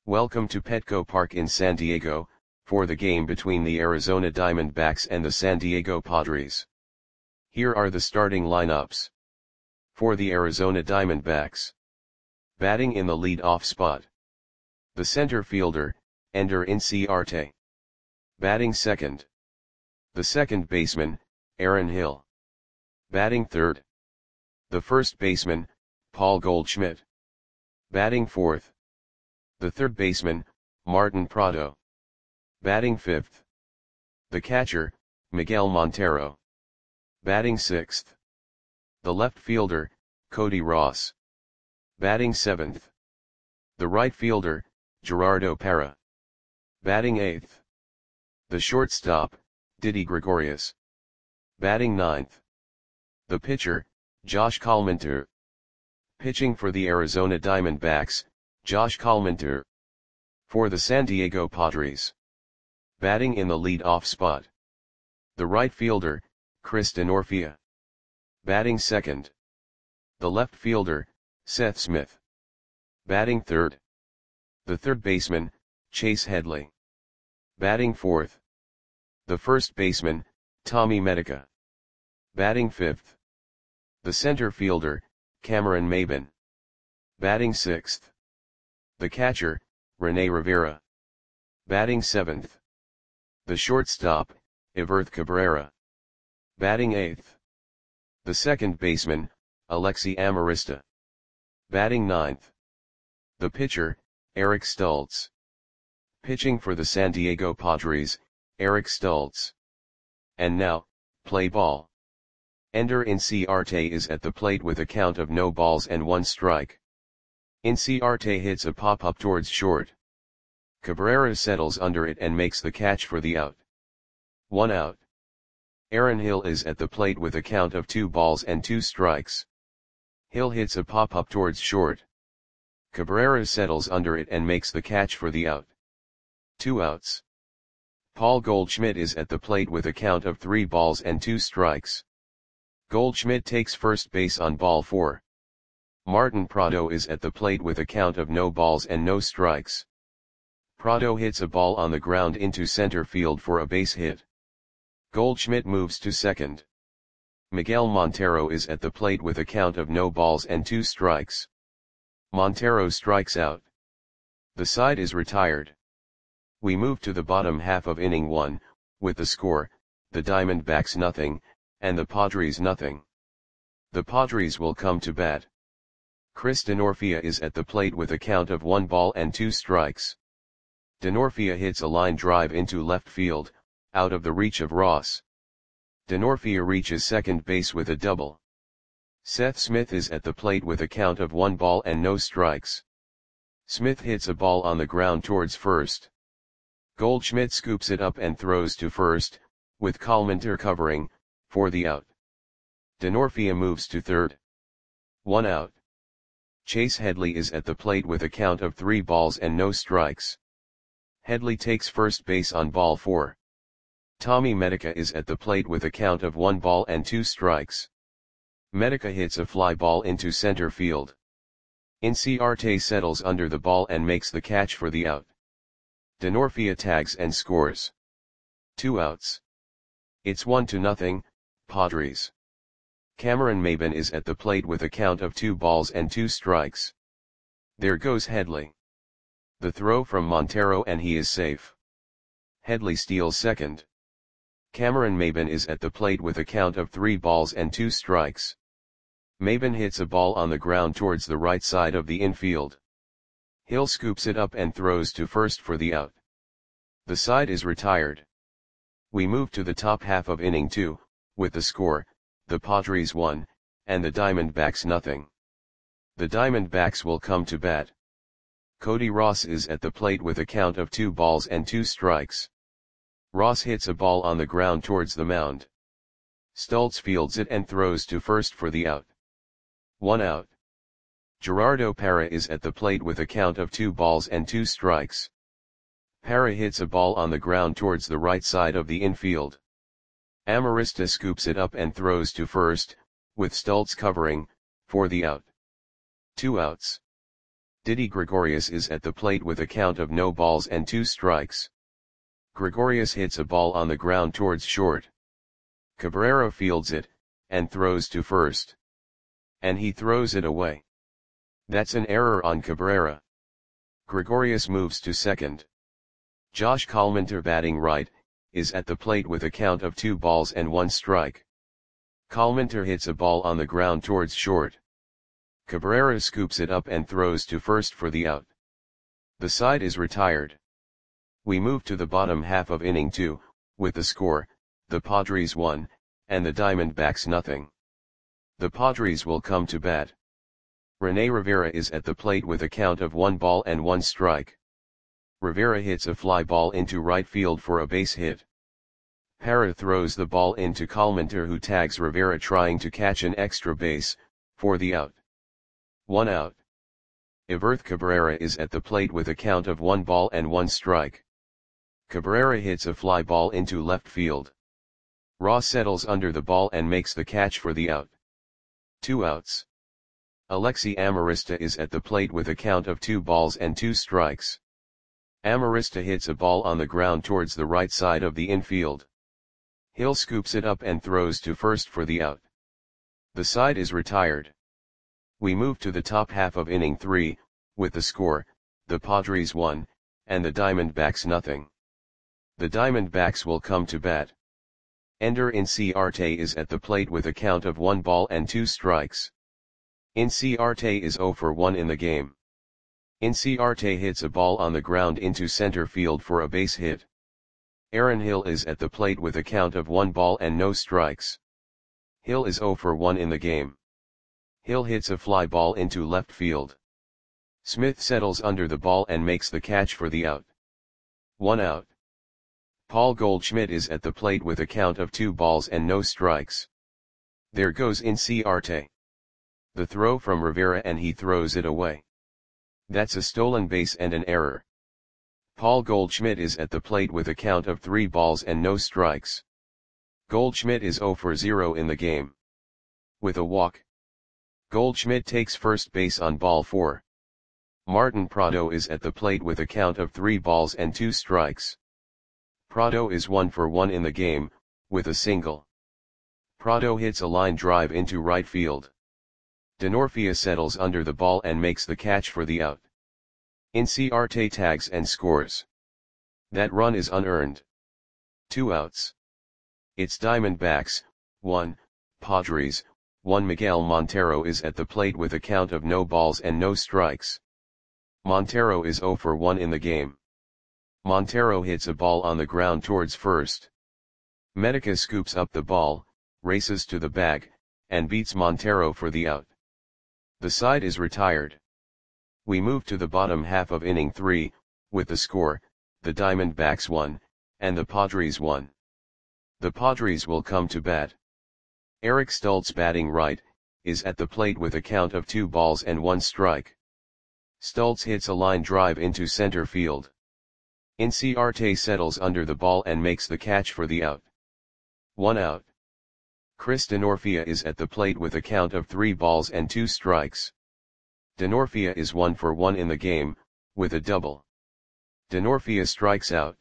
Welcome to Petco Park in San Diego, for the game between the Arizona Diamondbacks and the San Diego Padres. Here are the starting lineups. For the Arizona Diamondbacks. Batting in the lead-off spot. The center fielder, Ender Inciarte. Batting second. The second baseman, Aaron Hill. Batting third. The first baseman, Paul Goldschmidt. Batting fourth. The third baseman, Martin Prado. Batting fifth. The catcher, Miguel Montero. Batting sixth. The left fielder, Cody Ross. Batting seventh. The right fielder, Gerardo Parra. Batting eighth. The shortstop, Didi Gregorius. Batting ninth. The pitcher, Josh Collmenter. Pitching for the Arizona Diamondbacks, Josh Collmenter. For the San Diego Padres. Batting in the lead-off spot. The right fielder, Chris Denorfia. Batting second. The left fielder, Seth Smith. Batting third. The third baseman, Chase Headley. Batting fourth. The first baseman, Tommy Medica. Batting fifth. The center fielder, Cameron Maybin. Batting sixth. The catcher, Rene Rivera. Batting seventh. The shortstop, Everth Cabrera. Batting eighth. The second baseman, Alexi Amarista. Batting ninth. The pitcher, Eric Stultz. Pitching for the San Diego Padres, Eric Stultz. And now, play ball. Ender Inciarte is at the plate with a count of no balls and one strike. Inciarte hits a pop-up towards short. Cabrera settles under it and makes the catch for the out. 1 out. Aaron Hill is at the plate with a count of 2 balls and 2 strikes. Hill hits a pop-up towards short. Cabrera settles under it and makes the catch for the out. 2 outs. Paul Goldschmidt is at the plate with a count of 3 balls and 2 strikes. Goldschmidt takes first base on ball 4. Martin Prado is at the plate with a count of no balls and no strikes. Prado hits a ball on the ground into center field for a base hit. Goldschmidt moves to second. Miguel Montero is at the plate with a count of no balls and 2 strikes. Montero strikes out. The side is retired. We move to the bottom half of inning 1, with the score, the Diamondbacks nothing, and the Padres nothing. The Padres will come to bat. Chris Denorfia is at the plate with a count of 1 ball and 2 strikes. Denorfia hits a line drive into left field, out of the reach of Ross. Denorfia reaches second base with a double. Seth Smith is at the plate with a count of 1 ball and no strikes. Smith hits a ball on the ground towards first. Goldschmidt scoops it up and throws to first, with Collmenter covering, for the out. Denorfia moves to third. 1 out. Chase Headley is at the plate with a count of 3 balls and no strikes. Headley takes first base on ball 4. Tommy Medica is at the plate with a count of 1 ball and 2 strikes. Medica hits a fly ball into center field. Inciarte settles under the ball and makes the catch for the out. Denorfia tags and scores. 2 outs. It's 1-0, Padres. Cameron Maybin is at the plate with a count of 2 balls and 2 strikes. There goes Headley. The throw from Montero and he is safe. Headley steals second. Cameron Maybin is at the plate with a count of 3 balls and 2 strikes. Maybin hits a ball on the ground towards the right side of the infield. Hill scoops it up and throws to first for the out. The side is retired. We move to the top half of inning 2, with the score, the Padres 1, and the Diamondbacks nothing. The Diamondbacks will come to bat. Cody Ross is at the plate with a count of 2 balls and 2 strikes. Ross hits a ball on the ground towards the mound. Stultz fields it and throws to first for the out. 1 out. Gerardo Parra is at the plate with a count of 2 balls and 2 strikes. Parra hits a ball on the ground towards the right side of the infield. Amarista scoops it up and throws to first, with Stultz covering, for the out. 2 outs. Didi Gregorius is at the plate with a count of no balls and 2 strikes. Gregorius hits a ball on the ground towards short. Cabrera fields it, and throws to first. And he throws it away. That's an error on Cabrera. Gregorius moves to second. Josh Collmenter, batting right, is at the plate with a count of 2 balls and 1 strike. Collmenter hits a ball on the ground towards short. Cabrera scoops it up and throws to first for the out. The side is retired. We move to the bottom half of inning 2, with the score, the Padres 1, and the Diamondbacks nothing. The Padres will come to bat. Rene Rivera is at the plate with a count of 1 ball and 1 strike. Rivera hits a fly ball into right field for a base hit. Parra throws the ball into Collmenter, who tags Rivera trying to catch an extra base, for the out. 1 out. Everth Cabrera is at the plate with a count of 1 ball and 1 strike. Cabrera hits a fly ball into left field. Ross settles under the ball and makes the catch for the out. 2 outs. Alexi Amarista is at the plate with a count of 2 balls and 2 strikes. Amarista hits a ball on the ground towards the right side of the infield. Hill scoops it up and throws to first for the out. The side is retired. We move to the top half of inning 3, with the score, the Padres 1, and the Diamondbacks nothing. The Diamondbacks will come to bat. Ender Inciarte is at the plate with a count of 1 ball and 2 strikes. Inciarte is 0 for 1 in the game. Inciarte hits a ball on the ground into center field for a base hit. Aaron Hill is at the plate with a count of 1 ball and no strikes. Hill is 0 for 1 in the game. Hill hits a fly ball into left field. Smith settles under the ball and makes the catch for the out. 1 out. Paul Goldschmidt is at the plate with a count of 2 balls and no strikes. There goes Inciarte. The throw from Rivera and he throws it away. That's a stolen base and an error. Paul Goldschmidt is at the plate with a count of 3 balls and no strikes. Goldschmidt is 0 for 0 in the game. With a walk. Goldschmidt takes first base on ball 4. Martin Prado is at the plate with a count of 3 balls and 2 strikes. Prado is 1 for 1 in the game, with a single. Prado hits a line drive into right field. Denorfia settles under the ball and makes the catch for the out. Inciarte tags and scores. That run is unearned. 2 outs. It's Diamondbacks, 1, Padres, 1. Miguel Montero is at the plate with a count of no balls and no strikes. Montero is 0 for 1 in the game. Montero hits a ball on the ground towards first. Medica scoops up the ball, races to the bag, and beats Montero for the out. The side is retired. We move to the bottom half of inning 3, with the score, the Diamondbacks 1, and the Padres 1. The Padres will come to bat. Eric Stultz, batting right, is at the plate with a count of 2 balls and 1 strike. Stultz hits a line drive into center field. Inciarte settles under the ball and makes the catch for the out. 1 out. Chris Denorfia is at the plate with a count of 3 balls and 2 strikes. Denorfia is 1 for 1 in the game, with a double. Denorfia strikes out.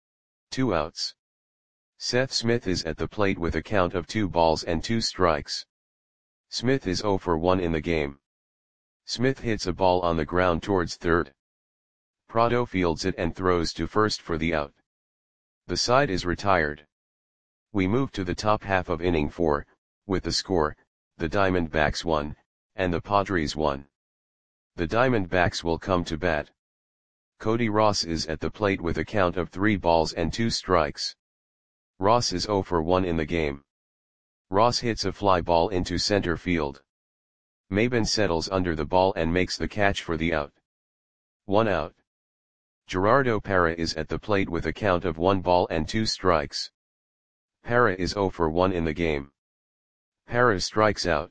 2 outs. Seth Smith is at the plate with a count of 2 balls and 2 strikes. Smith is 0 for 1 in the game. Smith hits a ball on the ground towards third. Prado fields it and throws to first for the out. The side is retired. We move to the top half of inning 4, with the score, the Diamondbacks 1, and the Padres 1. The Diamondbacks will come to bat. Cody Ross is at the plate with a count of 3 balls and 2 strikes. Ross is 0 for 1 in the game. Ross hits a fly ball into center field. Maben settles under the ball and makes the catch for the out. 1 out. Gerardo Parra is at the plate with a count of 1 ball and 2 strikes. Parra is 0 for 1 in the game. Parra strikes out.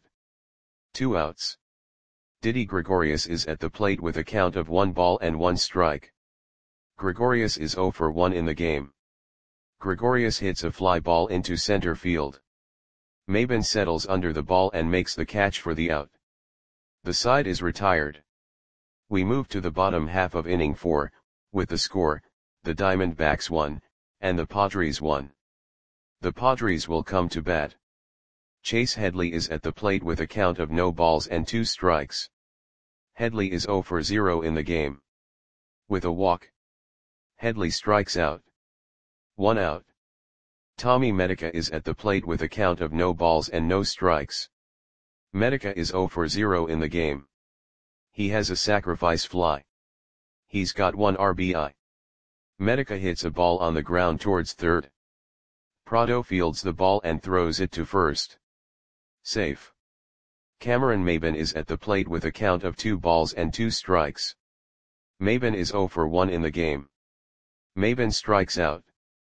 2 outs. Didi Gregorius is at the plate with a count of 1 ball and 1 strike. Gregorius is 0 for 1 in the game. Gregorius hits a fly ball into center field. Maben settles under the ball and makes the catch for the out. The side is retired. We move to the bottom half of inning 4, with the score, the Diamondbacks 1, and the Padres 1. The Padres will come to bat. Chase Headley is at the plate with a count of no balls and 2 strikes. Headley is 0 for 0 in the game. With a walk, Headley strikes out. 1 out. Tommy Medica is at the plate with a count of no balls and no strikes. Medica is 0 for 0 in the game. He has a sacrifice fly. He's got 1 RBI. Medica hits a ball on the ground towards third. Prado fields the ball and throws it to first. Safe. Cameron Maybin is at the plate with a count of 2 balls and 2 strikes. Maybin is 0 for 1 in the game. Maybin strikes out.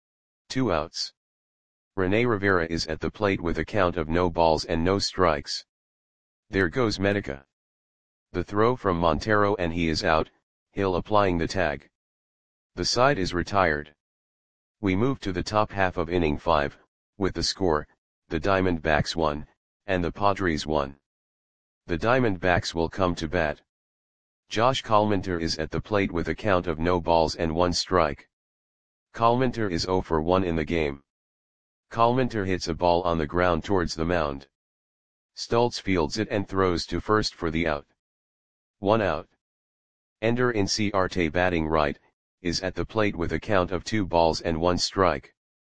2 outs. Rene Rivera is at the plate with a count of no balls and no strikes. There goes Medica. The throw from Montero and he is out, Hill applying the tag. The side is retired. We move to the top half of inning 5, with the score, the Diamondbacks 1, and the Padres 1. The Diamondbacks will come to bat. Josh Collminter is at the plate with a count of no balls and 1 strike. Collminter is 0 for 1 in the game. Collminter hits a ball on the ground towards the mound. Stultz fields it and throws to first for the out. 1 out. Ender Inciarte, batting right, is at the plate with a count of 2 balls and 1 strike.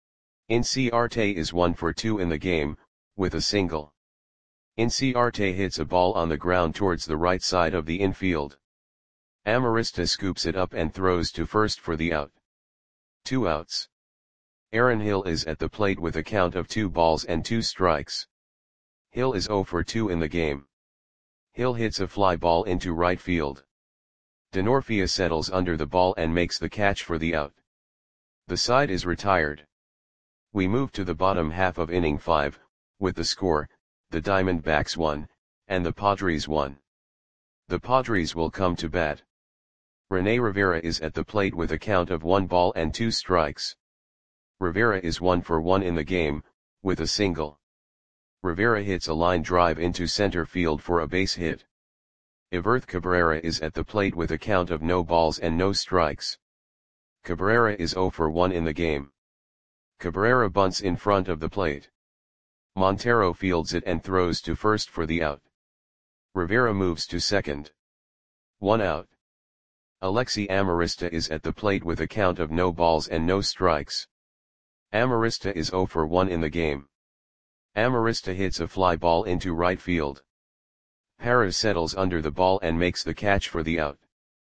Inciarte is 1 for 2 in the game, with a single. Inciarte hits a ball on the ground towards the right side of the infield. Amarista scoops it up and throws to first for the out. 2 outs. Aaron Hill is at the plate with a count of 2 balls and 2 strikes. Hill is 0 for 2 in the game. Hill hits a fly ball into right field. Denorfia settles under the ball and makes the catch for the out. The side is retired. We move to the bottom half of inning 5, with the score, the Diamondbacks 1, and the Padres 1. The Padres will come to bat. Rene Rivera is at the plate with a count of 1 ball and 2 strikes. Rivera is 1 for 1 in the game, with a single. Rivera hits a line drive into center field for a base hit. Everth Cabrera is at the plate with a count of no balls and no strikes. Cabrera is 0 for 1 in the game. Cabrera bunts in front of the plate. Montero fields it and throws to first for the out. Rivera moves to second. 1 out. Alexi Amarista is at the plate with a count of no balls and no strikes. Amarista is 0 for 1 in the game. Amarista hits a fly ball into right field. Parra settles under the ball and makes the catch for the out.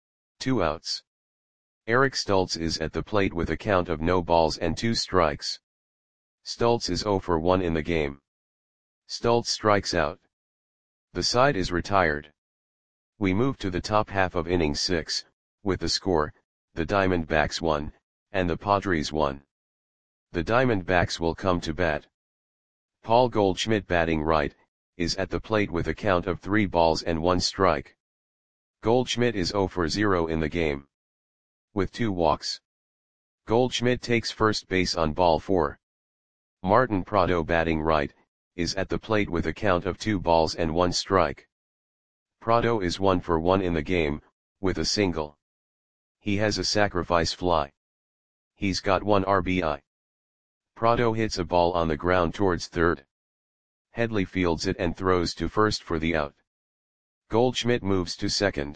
2 outs. Eric Stultz is at the plate with a count of no balls and 2 strikes. Stultz is 0 for 1 in the game. Stultz strikes out. The side is retired. We move to the top half of inning 6, with the score, the Diamondbacks 1, and the Padres 1. The Diamondbacks will come to bat. Paul Goldschmidt, batting right, is at the plate with a count of 3 balls and 1 strike. Goldschmidt is 0 for 0 in the game. With 2 walks. Goldschmidt takes first base on ball 4. Martin Prado, batting right, is at the plate with a count of 2 balls and 1 strike. Prado is 1 for 1 in the game, with a single. He has a sacrifice fly. He's got 1 RBI. Prado hits a ball on the ground towards third. Headley fields it and throws to first for the out. Goldschmidt moves to second.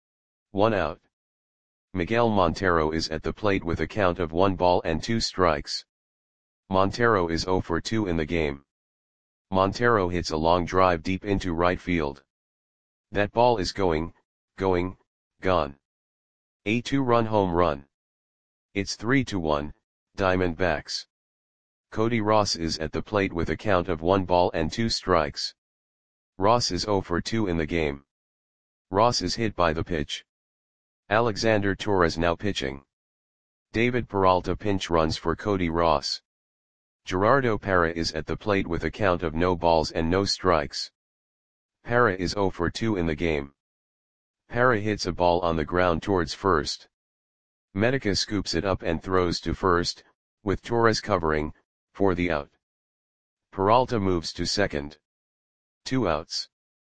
1 out. Miguel Montero is at the plate with a count of 1 ball and 2 strikes. Montero is 0 for 2 in the game. Montero hits a long drive deep into right field. That ball is gone. A 2-run home run. It's 3-1, Diamondbacks. Cody Ross is at the plate with a count of 1 ball and 2 strikes. Ross is 0 for 2 in the game. Ross is hit by the pitch. Alexander Torres now pitching. David Peralta pinch runs for Cody Ross. Gerardo Parra is at the plate with a count of no balls and no strikes. Parra is 0 for 2 in the game. Parra hits a ball on the ground towards first. Medica scoops it up and throws to first, with Torres covering, for the out. Peralta moves to second. 2 outs.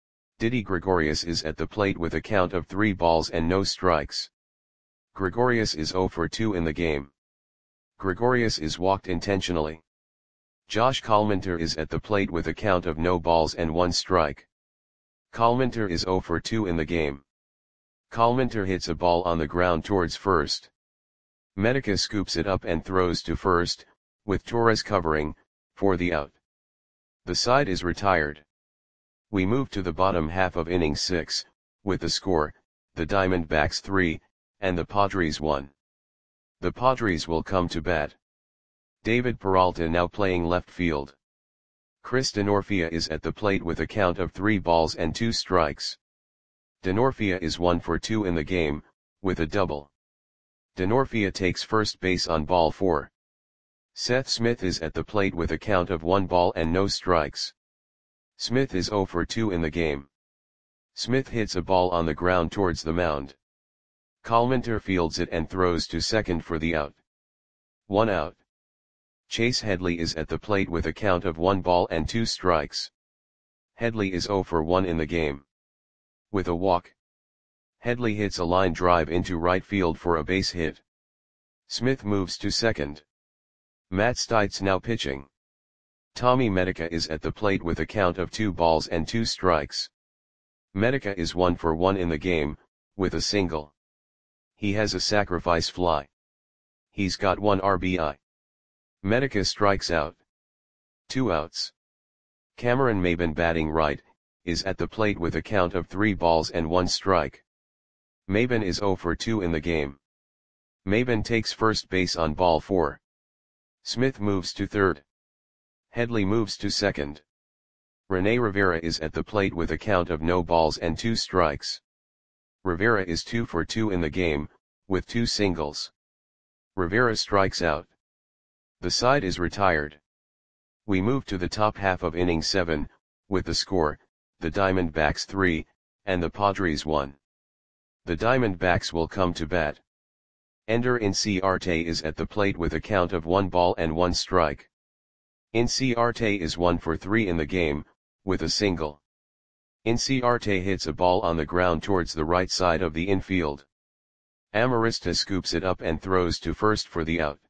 Didi Gregorius is at the plate with a count of 3 balls and no strikes. Gregorius is 0 for 2 in the game. Gregorius is walked intentionally. Josh Kalmantar is at the plate with a count of no balls and 1 strike. Kalmantar is 0 for 2 in the game. Kalmantar hits a ball on the ground towards first. Medica scoops it up and throws to first, with Torres covering, for the out. The side is retired. We move to the bottom half of inning 6, with the score, the Diamondbacks 3, and the Padres 1. The Padres will come to bat. David Peralta now playing left field. Chris Denorfia is at the plate with a count of 3 balls and 2 strikes. Denorfia is 1 for 2 in the game, with a double. Denorfia takes first base on ball 4. Seth Smith is at the plate with a count of 1 ball and no strikes. Smith is 0 for 2 in the game. Smith hits a ball on the ground towards the mound. Kalmantar fields it and throws to second for the out. 1 out. Chase Headley is at the plate with a count of 1 ball and 2 strikes. Headley is 0 for 1 in the game. With a walk, Headley hits a line drive into right field for a base hit. Smith moves to second. Matt Stites now pitching. Tommy Medica is at the plate with a count of 2 balls and 2 strikes. Medica is 1 for 1 in the game, with a single. He has a sacrifice fly. He's got 1 RBI. Medica strikes out. 2 outs. Cameron Maybin batting right, is at the plate with a count of 3 balls and 1 strike. Maybin is 0 for 2 in the game. Maybin takes first base on ball 4. Smith moves to third. Headley moves to second. Rene Rivera is at the plate with a count of no balls and 2 strikes. Rivera is 2 for 2 in the game, with 2 singles. Rivera strikes out. The side is retired. We move to the top half of inning 7, with the score, the Diamondbacks 3, and the Padres 1. The Diamondbacks will come to bat. Ender Inciarte is at the plate with a count of 1 ball and 1 strike. Inciarte is 1 for 3 in the game, with a single. Inciarte hits a ball on the ground towards the right side of the infield. Amarista scoops it up and throws to first for the out.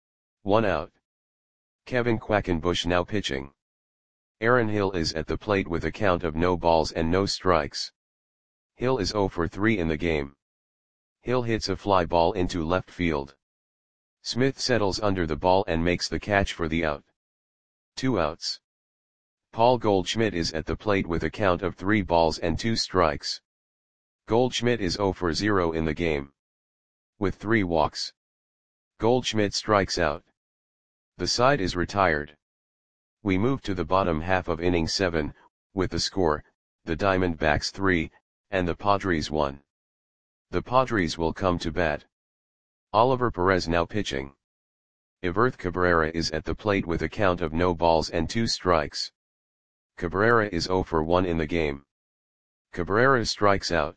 1 out. Kevin Quackenbush now pitching. Aaron Hill is at the plate with a count of no balls and no strikes. Hill is 0 for 3 in the game. Hill hits a fly ball into left field. Smith settles under the ball and makes the catch for the out. 2 outs. Paul Goldschmidt is at the plate with a count of 3 balls and 2 strikes. Goldschmidt is 0 for 0 in the game. With 3 walks. Goldschmidt strikes out. The side is retired. We move to the bottom half of inning 7, with the score, the Diamondbacks 3, and the Padres 1. The Padres will come to bat. Oliver Perez now pitching. Iverth Cabrera is at the plate with a count of no balls and 2 strikes. Cabrera is 0 for 1 in the game. Cabrera strikes out.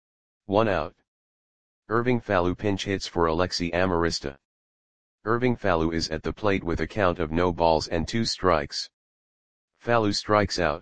1 out. Irving Fallu pinch hits for Alexi Amarista. Irving Fallu is at the plate with a count of no balls and 2 strikes. Fallu strikes out.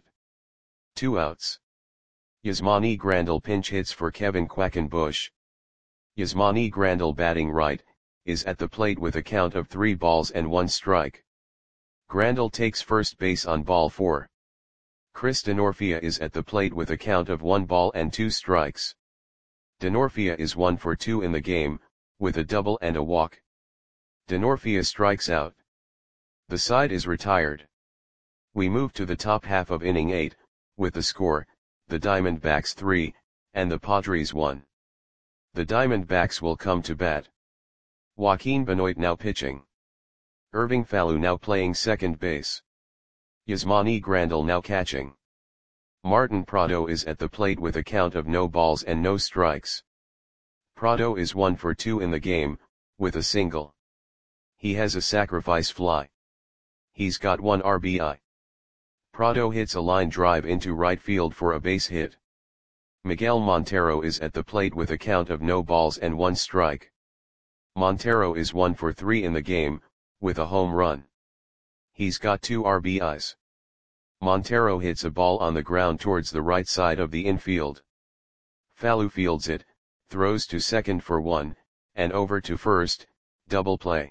2 outs. Yasmani Grandal pinch hits for Kevin Quackenbush. Yasmani Grandal batting right, is at the plate with a count of 3 balls and 1 strike. Grandal takes first base on ball 4. Chris Denorfia is at the plate with a count of 1 ball and 2 strikes. Denorfia is 1 for 2 in the game, with a double and a walk. Denorfia strikes out. The side is retired. We move to the top half of inning 8, with the score, the Diamondbacks 3, and the Padres 1. The Diamondbacks will come to bat. Joaquin Benoit now pitching. Irving Fallu now playing second base. Yasmani Grandal now catching. Martin Prado is at the plate with a count of no balls and no strikes. Prado is 1 for 2 in the game, with a single. He has a sacrifice fly. He's got 1 RBI. Prado hits a line drive into right field for a base hit. Miguel Montero is at the plate with a count of no balls and 1 strike. Montero is 1 for 3 in the game, with a home run. He's got 2 RBIs. Montero hits a ball on the ground towards the right side of the infield. Fallu fields it, throws to second for 1, and over to first, double play.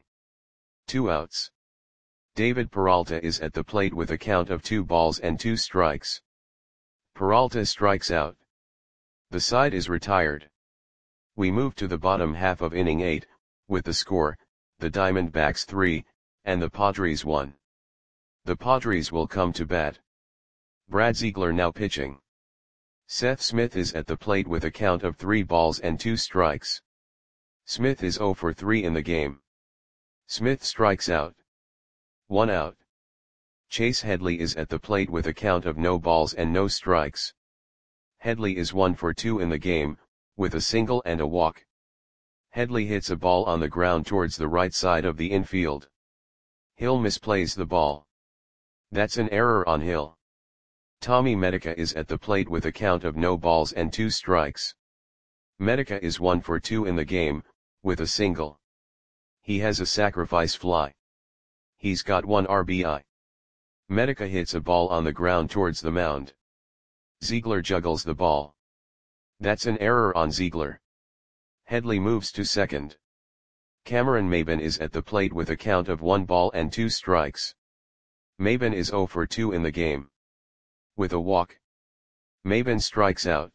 2 outs. David Peralta is at the plate with a count of 2 balls and 2 strikes. Peralta strikes out. The side is retired. We move to the bottom half of inning 8, with the score, the Diamondbacks 3, and the Padres 1. The Padres will come to bat. Brad Ziegler now pitching. Seth Smith is at the plate with a count of 3 balls and 2 strikes. Smith is 0 for 3 in the game. Smith strikes out. 1 out. Chase Headley is at the plate with a count of no balls and no strikes. Headley is 1 for 2 in the game, with a single and a walk. Headley hits a ball on the ground towards the right side of the infield. Hill misplays the ball. That's an error on Hill. Tommy Medica is at the plate with a count of no balls and 2 strikes. Medica is 1 for 2 in the game, with a single. He has a sacrifice fly. He's got 1 RBI. Medica hits a ball on the ground towards the mound. Ziegler juggles the ball. That's an error on Ziegler. Headley moves to second. Cameron Maybin is at the plate with a count of 1 ball and 2 strikes. Maybin is 0 for 2 in the game. With a walk. Maybin strikes out.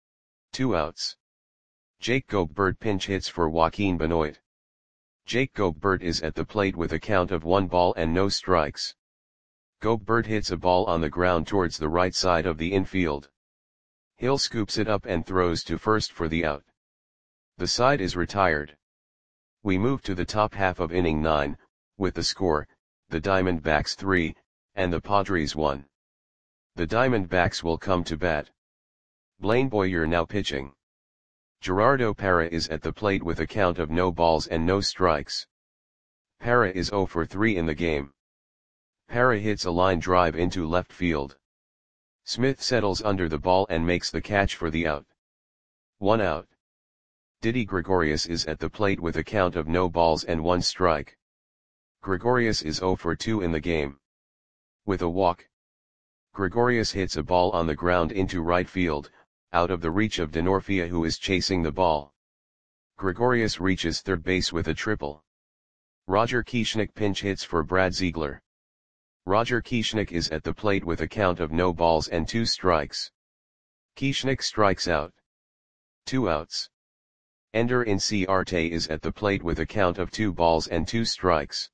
2 outs. Jake Gobert pinch hits for Joaquin Benoit. Jake Gobert is at the plate with a count of 1 ball and no strikes. Gobert hits a ball on the ground towards the right side of the infield. Hill scoops it up and throws to first for the out. The side is retired. We move to the top half of inning 9, with the score, the Diamondbacks 3, and the Padres 1. The Diamondbacks will come to bat. Blaine Boyer now pitching. Gerardo Parra is at the plate with a count of no balls and no strikes. Parra is 0 for 3 in the game. Parra hits a line drive into left field. Smith settles under the ball and makes the catch for the out. 1 out. Didi Gregorius is at the plate with a count of no balls and 1 strike. Gregorius is 0 for 2 in the game. With a walk. Gregorius hits a ball on the ground into right field, out of the reach of Denorfia, who is chasing the ball. Gregorius reaches third base with a triple. Roger Kieschnick pinch hits for Brad Ziegler. Roger Kieschnick is at the plate with a count of no balls and 2 strikes. Kieschnick strikes out. 2 outs. Ender Inciarte is at the plate with a count of 2 balls and 2 strikes.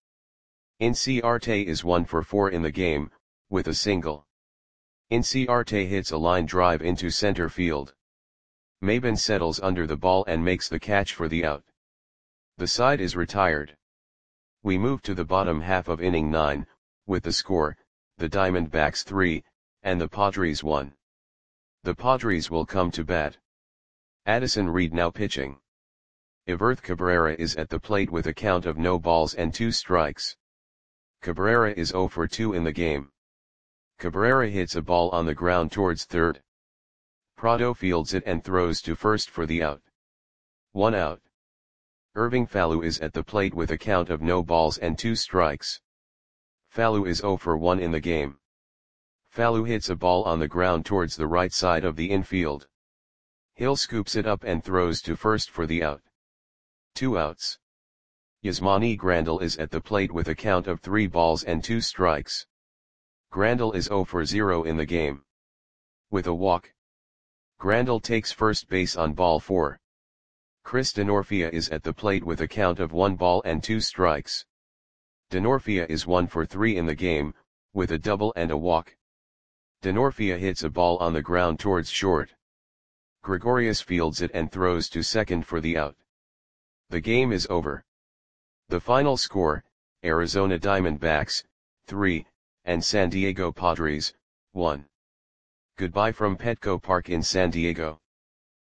Inciarte is 1 for 4 in the game, with a single. Inciarte hits a line drive into center field. Maybin settles under the ball and makes the catch for the out. The side is retired. We move to the bottom half of inning 9, with the score, the Diamondbacks 3, and the Padres 1. The Padres will come to bat. Addison Reed now pitching. Everth Cabrera is at the plate with a count of no balls and 2 strikes. Cabrera is 0 for 2 in the game. Cabrera hits a ball on the ground towards third. Prado fields it and throws to first for the out. 1 out. Irving Fallu is at the plate with a count of no balls and 2 strikes. Fallu is 0 for 1 in the game. Fallu hits a ball on the ground towards the right side of the infield. Hill scoops it up and throws to first for the out. 2 outs. Yasmani Grandal is at the plate with a count of 3 balls and 2 strikes. Grandal is 0 for 0 in the game. With a walk. Grandal takes first base on ball 4. Chris Denorfia is at the plate with a count of 1 ball and 2 strikes. Denorfia is 1 for 3 in the game, with a double and a walk. Denorfia hits a ball on the ground towards short. Gregorius fields it and throws to second for the out. The game is over. The final score, Arizona Diamondbacks, 3, and San Diego Padres, 1. Goodbye from Petco Park in San Diego.